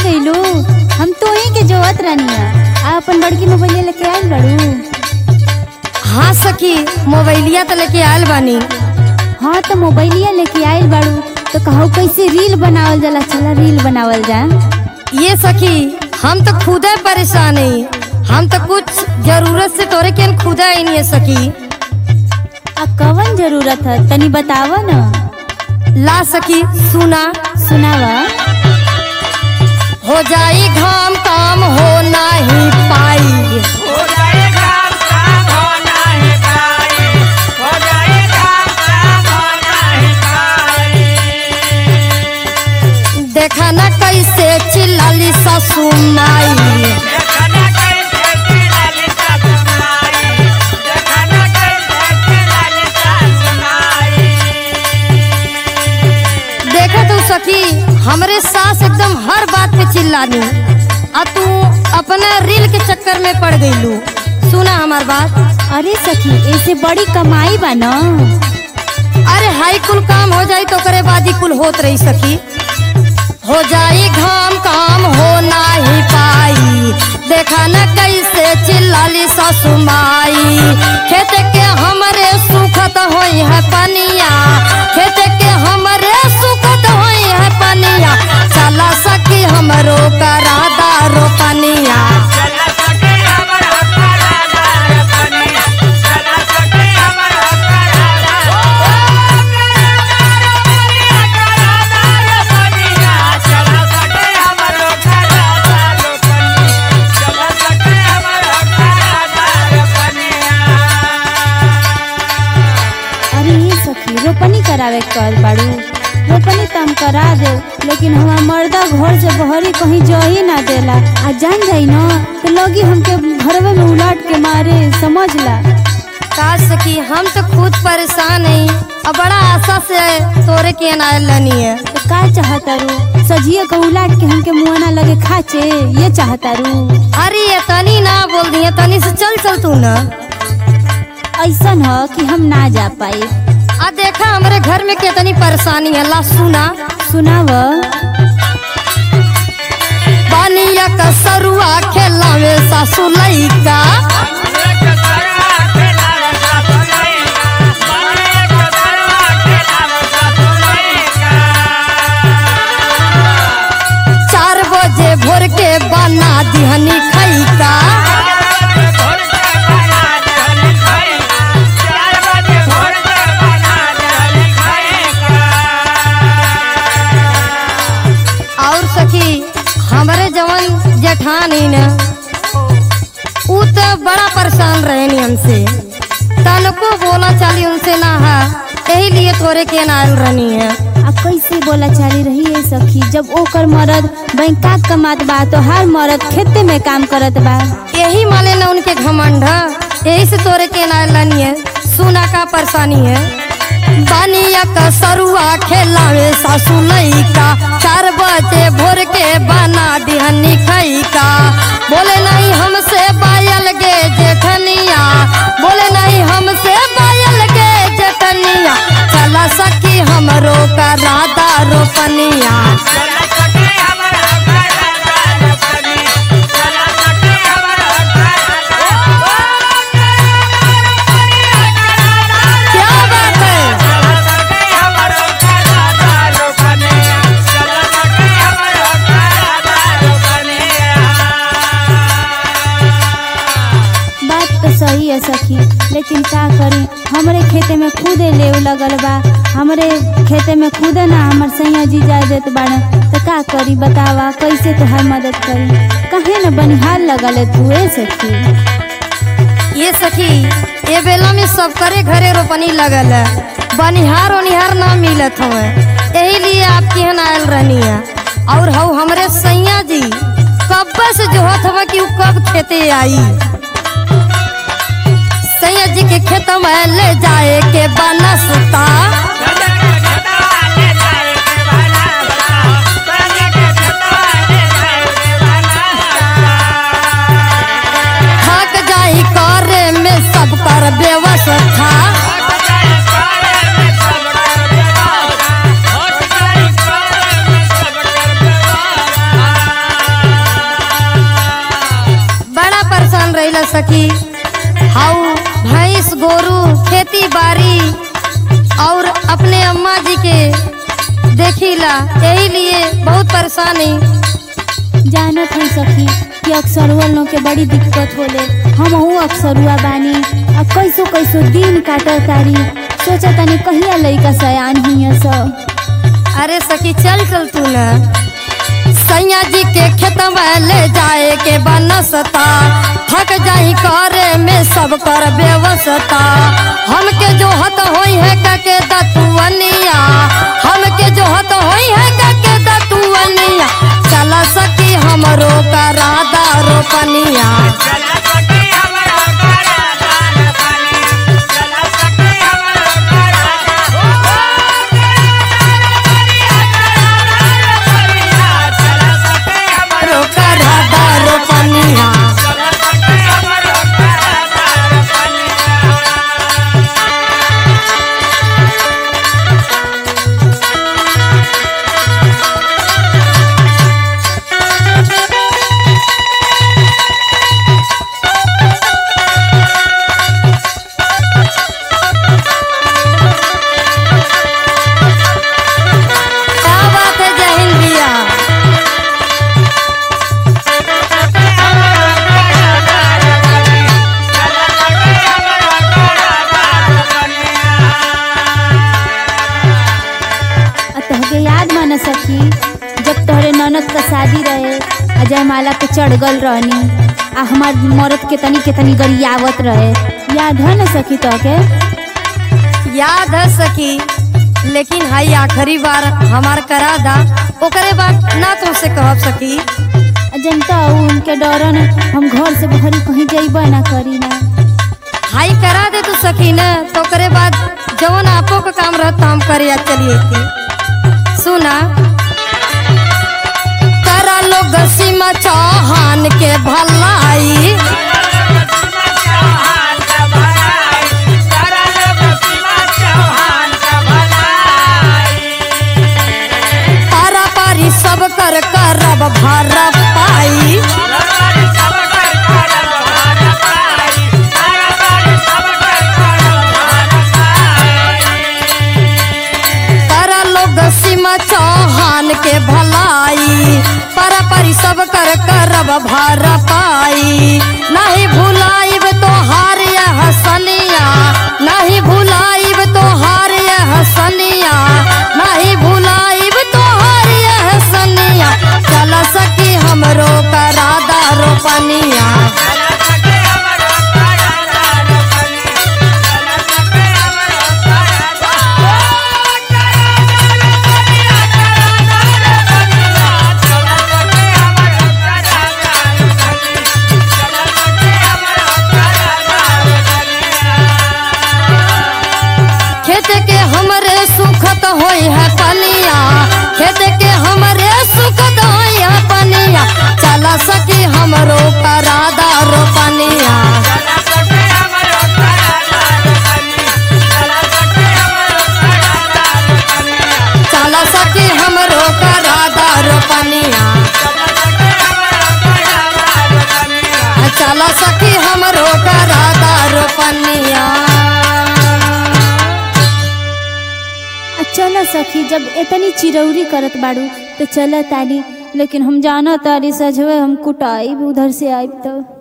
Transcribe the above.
गईलू। हम तो ही के जोवत रहनिया। आ अपन बड़की मोबाइल लेके आइल बड़ू। हाँ सखी, मोबाइलिया तो लेके आयल बानी। हाँ तो मोबाइलिया लेके आइल बाड़ू तो कहू कैसे रील बनावल जाला, चला रील बनावल जा। ये सखी हम तो खुदे परेशान है। हम तो कुछ जरूरत से तोरे के खुदा ही नहीं है सखी। आ कवन जरूरत है तनी बतावा ना। ला सखी सुना। सुनावा। हो जाई घाम काम हो नहीं पाई, हो जाए काम काम हो नहीं पाई, हो जाए काम काम हो नहीं पाई। देखा न कैसे चिल्लाली सासू माई, देखना कैसे चिल्लाली सासू माई, देखना कैसे चिल्लाली सासू माई। देखा तू सखी हमरे सास एकदम हर बात पे चिल्लानी। आ तू अपना रील के चक्कर में पड़ गईलू। सुना हमार बात। अरे सखी ऐसे बड़ी कमाई बा ना। अरे हाई कुल काम हो जाई तो करे बाद ही कुल होत रही सखी। हो जाई घाम काम हो नहीं पाई, देखा न कैसे चिल्लाली सासू माई। खेत के हमरे सुखत होई है पनिया, खेत के हमरे सुखत होई है पनिया। चला सखी हमरो करा दारो पनिया। चला सके हमरो करादार पनिया, चला सके हमरो करादार पनिया, करादार पनिया, चला सके हमरो करादार पनिया, चला सके हमरो करादार पनिया। अरे ये सखी रोपनी करावे कल बाड़ू। रोपनी तो हम करा दे, लेकिन हमार मर्दा घर से बहरी कहीं जा ही ना देला। आ जान जाई ना तो लगी हमके घरवे में उलाट के मारे, समझ ला। का सखी हम तो खुद परेशान है और बड़ा आशा से तोरे के नानी है। तो का चाहता रू सजिए को उलाट के हमके मुआना लगे खाचे, ये चाहता रू। अरे ये तनी ना बोल दिया, तनी से चल चल तू ना। ऐसा न कि हम ना जा पाए। आ देखा हमारे घर में कितनी परेशानी है। ला सुना। सुनाव। पानिया का सरुआ खेलावे सासू लइका, हमरे के सरवा खेलावे सासू लइका, हमरे के सरवा खेलावे सासू लइका। 4 बजे भोर के बना दिहनी खैका। 4 बजे भोर के बना देहनी खैका, 4 बजे भोर के बना देहनी खैका। और सखी हमारे जवन जेठानी न ऊ तो बड़ा परेशान रहनी हमसे। तनको बोला चाली उनसे ना है, यही लिए तोरे के नाल रहनी है। आ कैसे बोला चाली रही है सखी, जब ओकर मरद बैंका कमात बा तो हर मरद खेते में काम करत बा। यही माले न उनके घमंड है, यही से तोरे के नाल रहनी है। सुना का परेशानी है। बानिया का सरुआ खेलावे सासू लइका, 4 बजे भोर के बना दिहनी खैका। बोले नहीं हमसे बायल गे जेठनिया, बोले नहीं हमसे बायल गे जेठनिया। चला सखी हमरो करा दारो पनिया। चला सके हमरो करादार पनिया, चला सके हमरो करादार पनिया, करादार। क्या बात है। चला सके हमरो करादार पनिया, चला सके हमरो करादार पनिया। बात तो सही है सखी, लेकिन का करी हमरे खेते में खुदे लेव लगल बा। हमरे खेते में खुदे ना हमर सैया जी जा देत बाड़े, तो का करी बतावा, कैसे तोहार मदद करी। कहे न बनिहार लगल है तू ए सखी। ये सखी ये बेला में सब करे घरे रोपनी लगल है, बनिहार ओनिहार ना मिलत हवे, यही लिए आपके यहाँ आयल रहनी है। और हऊ हमरे सैया जी कब से जोहत हवा कि उ कब खेते आई। सैया जी के खेत में ले जाए के बनसता, सजा के खेतवा ले जाए के बनाता, सजा के खेतवा ले जाए के बनाता। थक जाई करे में सब कर व्यवस्था। करीला, यही लिए बहुत परेशानी। जानत है सखी कि अक्सरुआ लोग के बड़ी दिक्कत होले। हम अक्सरुआ बानी आ कैसो कैसो दिन काटत तारी। सोचा तनी कहिया लइका सयान हिया सब। अरे सखी चल तू न सैया जी के खेत में ले जाए के बनसता, थक जाही करे में सब कर व्यवस्था। हमके जो हत होई है के दतुअनिया, हमके जो हत होई है के दतुअनिया। चल सखी हमरो करा दारो पनिया, सखी जब तोहरे ननद का शादी रहे आ जयमाला पे चढ़ गल रहनी आ हमार मरद के तनी गरियावत रहे। याद है न सखी तोके? याद है सखी, लेकिन हाई आखिरी बार हमार करा दा, ओकरे बाद ना तुमसे कहब सखी। जनता उनके डरन हम घर से बाहर कहीं जाइबा ना करी ना। हाई करा दे तू सखी न, तो ओकरे बाद जवन आपो का काम रहता हम करे चलिए थी। सुना करा लोग सीमा चौहान के भलाई, पारा पारी सब कर करब भर पाई। सीमा चौहान के भलाई, पारा पारी सब कर करब भर पाई। नहीं भुलाइब तो हार हसनिया, नहीं भुलाइब तो हार हसनिया, नहीं भुलाइब तो हार हसनिया। चल सकी हमरो करा दारो पनिया, सुखत होई है पनिया, खेत के हमरे सुखत होई है पनिया। चला सकी हमरो करा दारो पनिया, चला सकी हमरो करा दारो पनिया, चला सकी हमरो करा दारो पनिया। चला सखी जब इतनी चिरौरी करत बाड़ू तो चला तारी, लेकिन हम जाना तारी सजवे हम कुटाई उधर से आइब तो।